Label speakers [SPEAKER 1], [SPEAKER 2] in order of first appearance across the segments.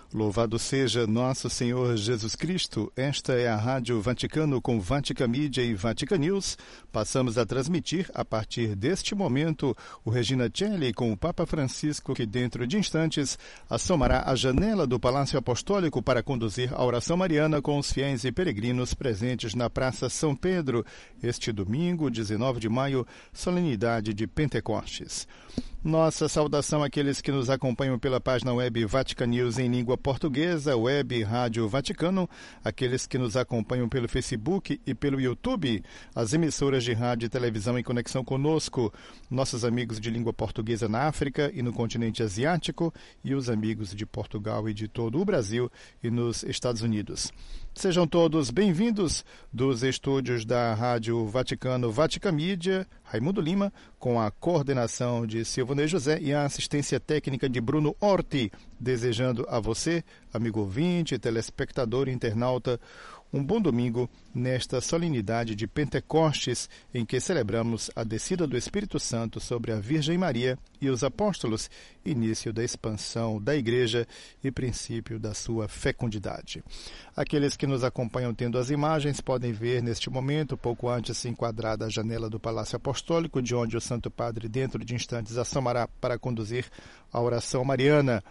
[SPEAKER 1] Louvado seja nosso Senhor Jesus Cristo. Esta é a Rádio Vaticano com Vatican Media e Vatican News. Passamos a transmitir, a partir deste momento, o Regina Celli com o Papa Francisco, que dentro de instantes assomará a janela do Palácio Apostólico para conduzir a oração mariana com os fiéis e peregrinos presentes na Praça São Pedro, este domingo, 19 de maio, solenidade de Pentecostes. Nossa saudação àqueles que nos acompanham pela página web Vatican News em língua portuguesa, web Rádio Vaticano, aqueles que nos acompanham pelo Facebook e pelo YouTube, as emissoras de rádio e televisão em conexão conosco, nossos amigos de língua portuguesa na África e no continente asiático e os amigos de Portugal e de todo o Brasil e nos Estados Unidos. Sejam todos bem-vindos dos estúdios da Rádio Vaticano Vatican Media, Raimundo Lima, com a coordenação de Silvanei José e a assistência técnica de Bruno Orti, desejando a você, amigo ouvinte, telespectador e internauta, um bom domingo nesta solenidade de Pentecostes, em que celebramos a descida do Espírito Santo sobre a Virgem Maria e os apóstolos, início da expansão da Igreja e princípio da sua fecundidade. Aqueles que nos acompanham tendo as imagens podem ver neste momento, pouco antes enquadrada a janela do Palácio Apostólico, de onde o Santo Padre, dentro de instantes, assomará para conduzir a oração mariana.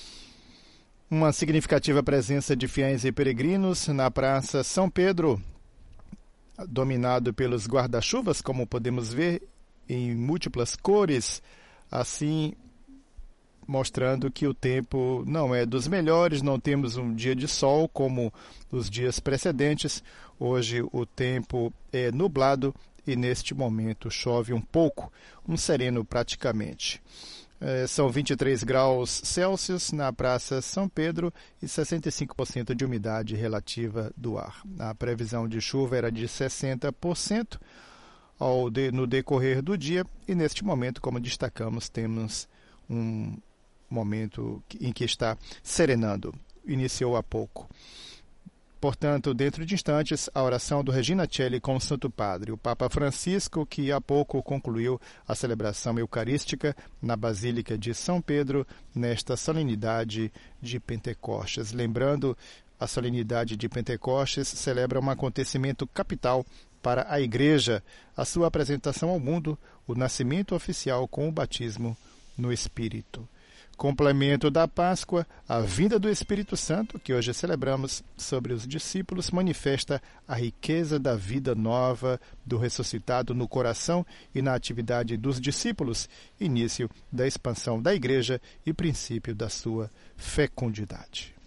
[SPEAKER 1] Uma significativa presença de fiéis e peregrinos na Praça São Pedro, dominado pelos guarda-chuvas, como podemos ver, em múltiplas cores, assim mostrando que o tempo não é dos melhores, não temos um dia de sol como os dias precedentes. Hoje o tempo é nublado e neste momento chove um pouco, um sereno praticamente. São 23 graus Celsius na Praça São Pedro e 65% de umidade relativa do ar. A previsão de chuva era de 60% no decorrer do dia e neste momento, como destacamos, temos um momento em que está serenando. Iniciou há pouco. Portanto, dentro de instantes, a oração do Regina Celli com o Santo Padre, o Papa Francisco, que há pouco concluiu a celebração eucarística na Basílica de São Pedro, nesta solenidade de Pentecostes. Lembrando, a solenidade de Pentecostes celebra um acontecimento capital para a Igreja, a sua apresentação ao mundo, o nascimento oficial com o batismo no Espírito. Complemento da Páscoa, a vinda do Espírito Santo, que hoje celebramos sobre os discípulos, manifesta a riqueza da vida nova do ressuscitado no coração e na atividade dos discípulos, início da expansão da Igreja e princípio da sua fecundidade.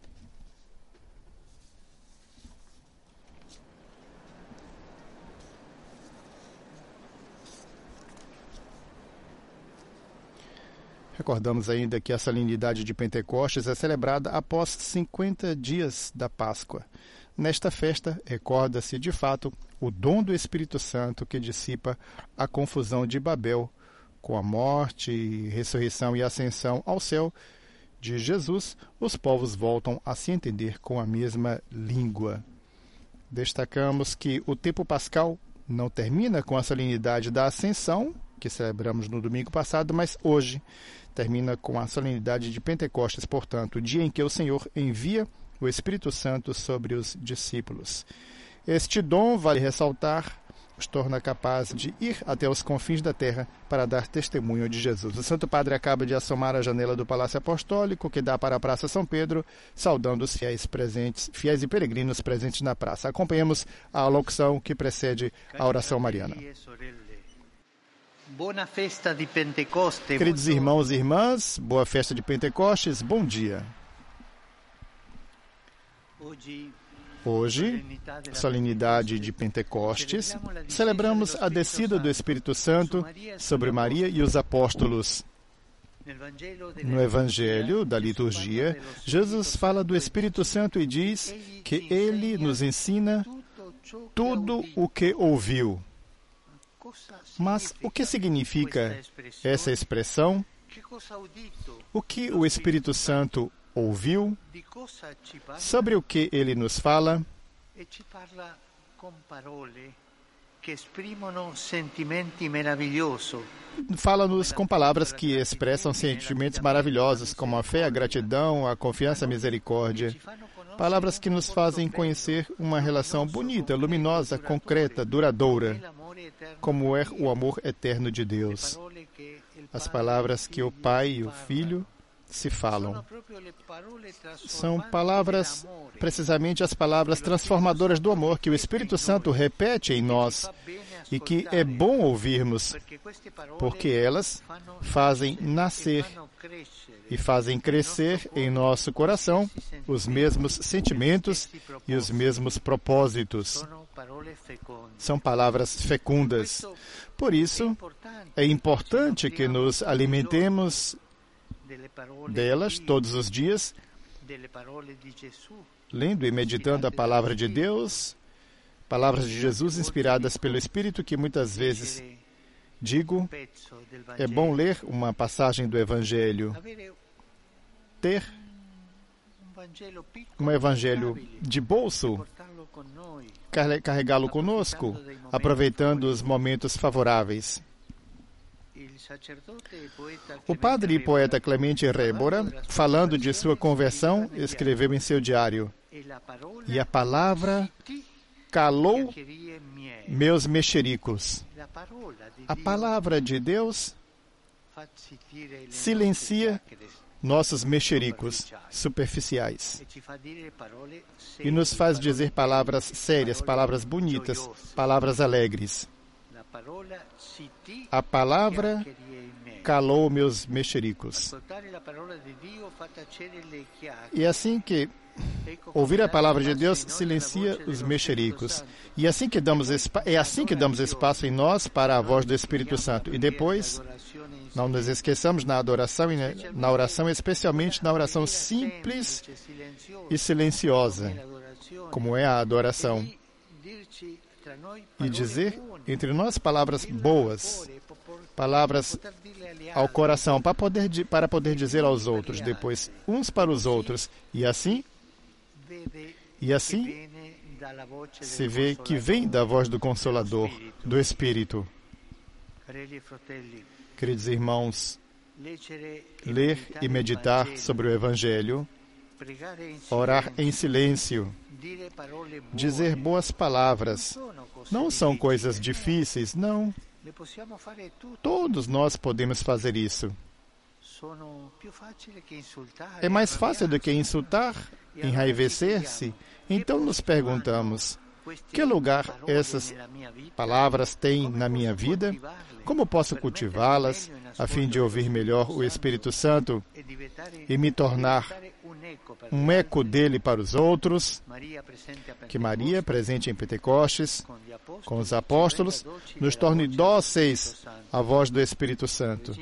[SPEAKER 1] Recordamos ainda que a solenidade de Pentecostes é celebrada após 50 dias da Páscoa. Nesta festa, recorda-se de fato o dom do Espírito Santo que dissipa a confusão de Babel, com a morte, ressurreição e ascensão ao céu de Jesus, os povos voltam a se entender com a mesma língua. Destacamos que o tempo pascal não termina com a solenidade da Ascensão, que celebramos no domingo passado, mas hoje termina com a solenidade de Pentecostes, portanto, o dia em que o Senhor envia o Espírito Santo sobre os discípulos. Este dom, vale ressaltar, os torna capazes de ir até os confins da terra para dar testemunho de Jesus. O Santo Padre acaba de assomar a janela do Palácio Apostólico, que dá para a Praça São Pedro, saudando os fiéis e peregrinos presentes na praça. Acompanhemos a alocução que precede a oração mariana. Queridos irmãos e irmãs, boa festa de Pentecostes, bom dia. Hoje, solenidade de Pentecostes, celebramos a descida do Espírito Santo sobre Maria e os apóstolos. No Evangelho da liturgia, Jesus fala do Espírito Santo e diz que ele nos ensina tudo o que ouviu. Mas o que significa essa expressão? O que o Espírito Santo ouviu? Sobre o que ele nos fala? Fala-nos com palavras que expressam sentimentos maravilhosos, como a fé, a gratidão, a confiança, a misericórdia. Palavras que nos fazem conhecer uma relação bonita, luminosa, concreta, duradoura, como é o amor eterno de Deus. As palavras que o Pai e o Filho se falam. São palavras, precisamente as palavras transformadoras do amor que o Espírito Santo repete em nós e que é bom ouvirmos, porque elas fazem nascer e fazem crescer em nosso coração os mesmos sentimentos e os mesmos propósitos. São palavras fecundas. Por isso, é importante que nos alimentemos delas todos os dias, lendo e meditando a palavra de Deus, palavras de Jesus inspiradas pelo Espírito, que muitas vezes digo, é bom ler uma passagem do Evangelho, ter um Evangelho de bolso, carregá-lo conosco, aproveitando os momentos favoráveis. O padre e poeta Clemente Rébora, falando de sua conversão, escreveu em seu diário: "E a palavra calou meus mexericos." A palavra de Deus silencia nossos mexericos superficiais e nos faz dizer palavras sérias, palavras bonitas, palavras alegres. A palavra calou meus mexericos. E assim que ouvir a palavra de Deus silencia os mexericos. E é assim que damos espaço em nós para a voz do Espírito Santo. E depois, não nos esqueçamos na adoração, e na oração, especialmente na oração simples e silenciosa, como é a adoração. E dizer entre nós palavras boas, palavras ao coração, para poder dizer aos outros, depois uns para os outros. E assim se vê que vem da voz do Consolador, do Espírito. Queridos irmãos, ler e meditar sobre o Evangelho, orar em silêncio, dizer boas palavras, não são coisas difíceis, não. Todos nós podemos fazer isso. É mais fácil do que insultar, enraivecer-se. Então nos perguntamos: que lugar essas palavras têm na minha vida? Como posso cultivá-las a fim de ouvir melhor o Espírito Santo e me tornar um eco dele para os outros? Que Maria, presente em Pentecostes, com os apóstolos, nos torne dóceis à voz do Espírito Santo.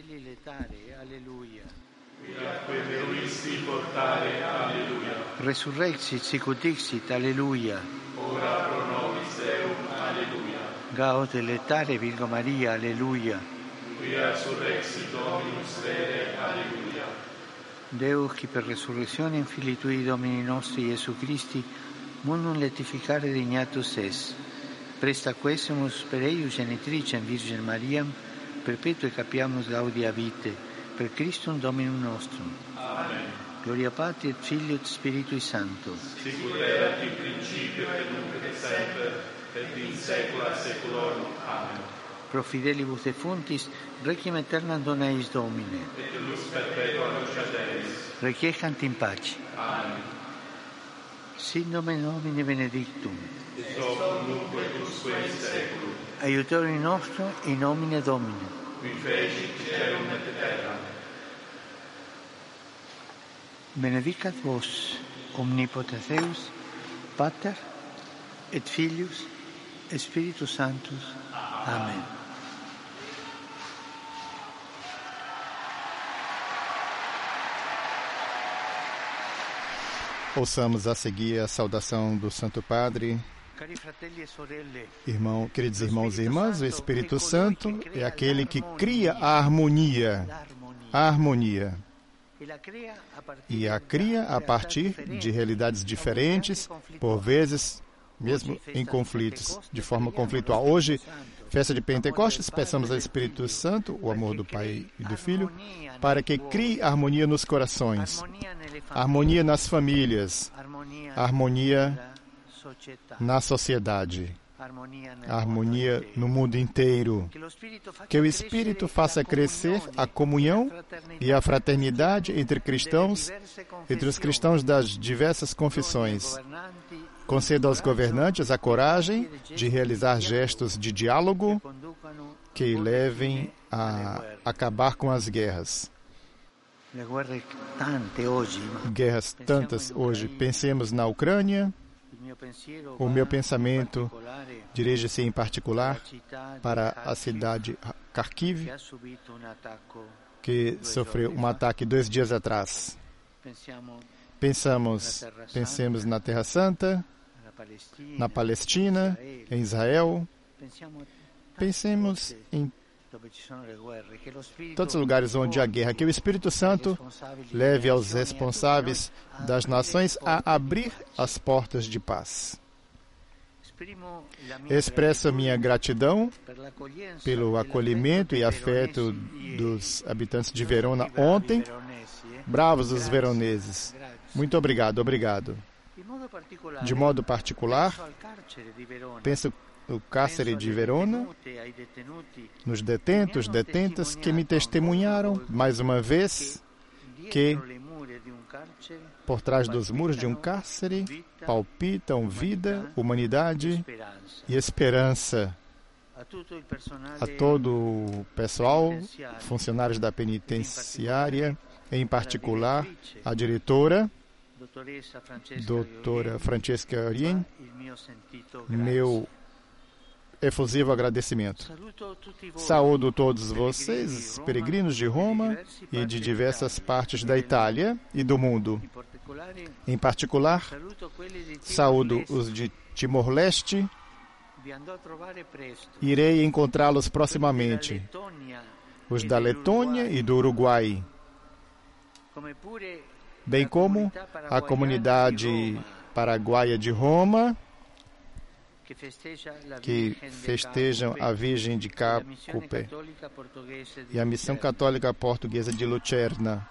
[SPEAKER 2] Resurrexit sicut dixit, alleluia.
[SPEAKER 3] Ora pro nobis Deum, alleluia.
[SPEAKER 2] Gaude letare Virgo Maria, alleluia.
[SPEAKER 3] Quia surrexit Dominus vere, alleluia.
[SPEAKER 2] Deus, qui per resurrectionem Filii Tui Domini nostri Iesu Christi, mundum letificare dignatus es. Presta quesumus per eius genitricem Virgem Mariam, perpetue capiamus gaudia vitae, per Christum Dominum nostrum.
[SPEAKER 3] Amen.
[SPEAKER 2] Gloria Patri et Filio et Spiritui Sancto.
[SPEAKER 3] Sicut erat in principio et nunc et semper, et in saecula saeculorum. Amen.
[SPEAKER 2] Pro fidelibus defuntis, requiem aeternam dona eis Domine.
[SPEAKER 3] Et lux perpetua luceat eis.
[SPEAKER 2] Requiescant in pace.
[SPEAKER 3] Amen.
[SPEAKER 2] Sit nomen Domini benedictum.
[SPEAKER 3] Et hoc nunc et usque in saeculum.
[SPEAKER 2] Aiutorium nostrum in nomine Domini.
[SPEAKER 3] Qui fecit caelum et terram.
[SPEAKER 2] Benedicat vos, omnipotens Deus, Pater, et Filius, et Spiritus Sanctus. Amen.
[SPEAKER 1] Ouçamos a seguir a saudação do Santo Padre. Queridos irmãos e irmãs, o Espírito Santo é aquele que cria a harmonia. A harmonia. E a cria a partir de realidades diferentes, por vezes mesmo em conflitos, de forma conflitual. Hoje, festa de Pentecostes, peçamos ao Espírito Santo, o amor do Pai e do Filho, para que crie harmonia nos corações, harmonia nas famílias, harmonia na sociedade, harmonia no mundo inteiro. Que o Espírito faça crescer a comunhão e a fraternidade entre cristãos, entre os cristãos das diversas confissões. Conceda aos governantes a coragem de realizar gestos de diálogo que levem a acabar com as guerras. Guerras tantas hoje. Pensemos na Ucrânia. O meu pensamento dirige-se em particular para a cidade Kharkiv, que sofreu um ataque 2 dias atrás. Pensemos na Terra Santa, na Palestina, em Israel. Pensemos em todos os lugares onde há guerra. Que o Espírito Santo leve aos responsáveis das nações a abrir as portas de paz. Expresso minha gratidão pelo acolhimento e afeto dos habitantes de Verona ontem. Bravos os veroneses. Muito obrigado, obrigado. De modo particular, penso no cárcere de Verona, nos detentos, detentas que me testemunharam, mais uma vez, que por trás dos muros de um cárcere palpitam vida, humanidade e esperança. A todo o pessoal, funcionários da penitenciária, em particular a diretora, doutora Francesca Orien, meu efusivo agradecimento. Saúdo todos vocês, peregrinos de Roma e de diversas partes da Itália e do mundo. Em particular, saúdo os de Timor-Leste. Irei encontrá-los proximamente. Os da Letônia e do Uruguai, bem como a comunidade paraguaia de Roma, que festejam a Virgem de Cacupé e a Missão Católica Portuguesa de Lucerna.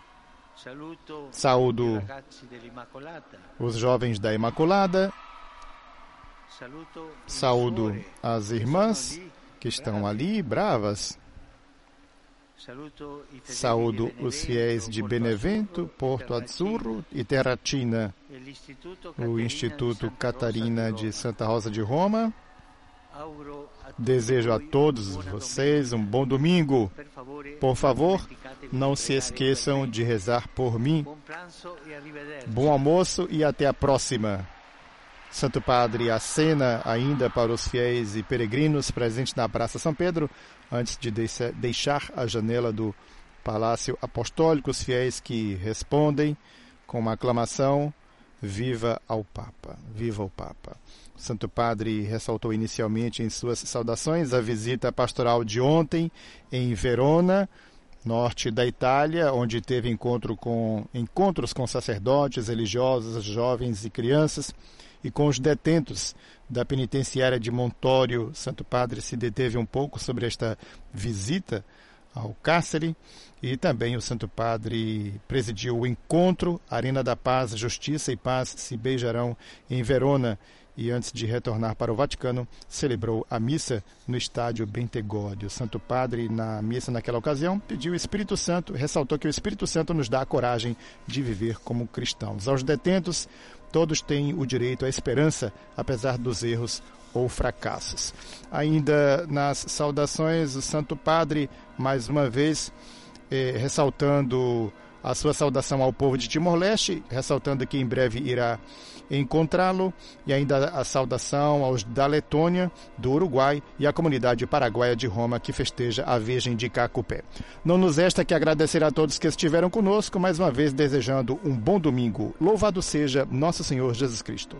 [SPEAKER 1] Saúdo os jovens da Imaculada. Saúdo as irmãs que estão ali, bravas. Saúdo os fiéis de Benevento, Porto Azzurro e Terratina, o Instituto Catarina de Santa Rosa de Roma. Desejo a todos vocês um bom domingo. Por favor, não se esqueçam de rezar por mim. Bom almoço e até a próxima. Santo Padre acena ainda para os fiéis e peregrinos presentes na Praça São Pedro, antes de deixar a janela do Palácio Apostólico, os fiéis que respondem com uma aclamação: Viva ao Papa! Viva o Papa! O Santo Padre ressaltou inicialmente em suas saudações a visita pastoral de ontem em Verona, norte da Itália, onde teve encontros com sacerdotes, religiosos, jovens e crianças, e com os detentos da penitenciária de Montório. Santo Padre se deteve um pouco sobre esta visita ao cárcere, e também o Santo Padre presidiu o encontro Arena da Paz, Justiça e Paz se beijarão em Verona, e antes de retornar para o Vaticano, celebrou a missa no estádio Bentegode. O Santo Padre, na missa naquela ocasião, pediu o Espírito Santo, ressaltou que o Espírito Santo nos dá a coragem de viver como cristãos. Aos detentos, todos têm o direito à esperança, apesar dos erros ou fracassos. Ainda nas saudações, o Santo Padre, mais uma vez, ressaltando a sua saudação ao povo de Timor-Leste, ressaltando que em breve irá encontrá-lo, e ainda a saudação aos da Letônia, do Uruguai e à comunidade paraguaia de Roma, que festeja a Virgem de Cacupé. Não nos resta que agradecer a todos que estiveram conosco, mais uma vez desejando um bom domingo. Louvado seja nosso Senhor Jesus Cristo.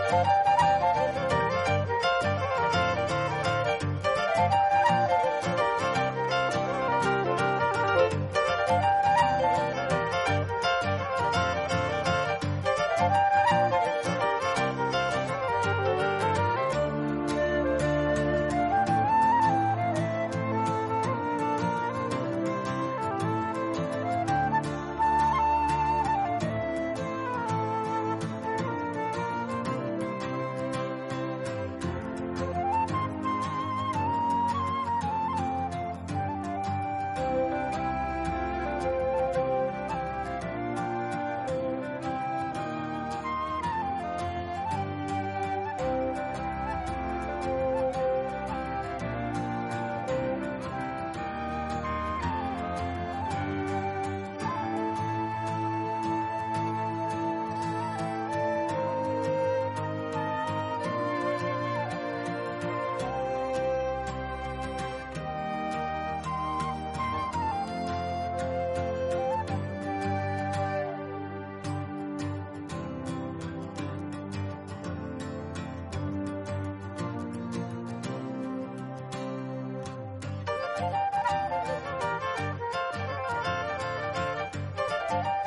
[SPEAKER 3] Amen.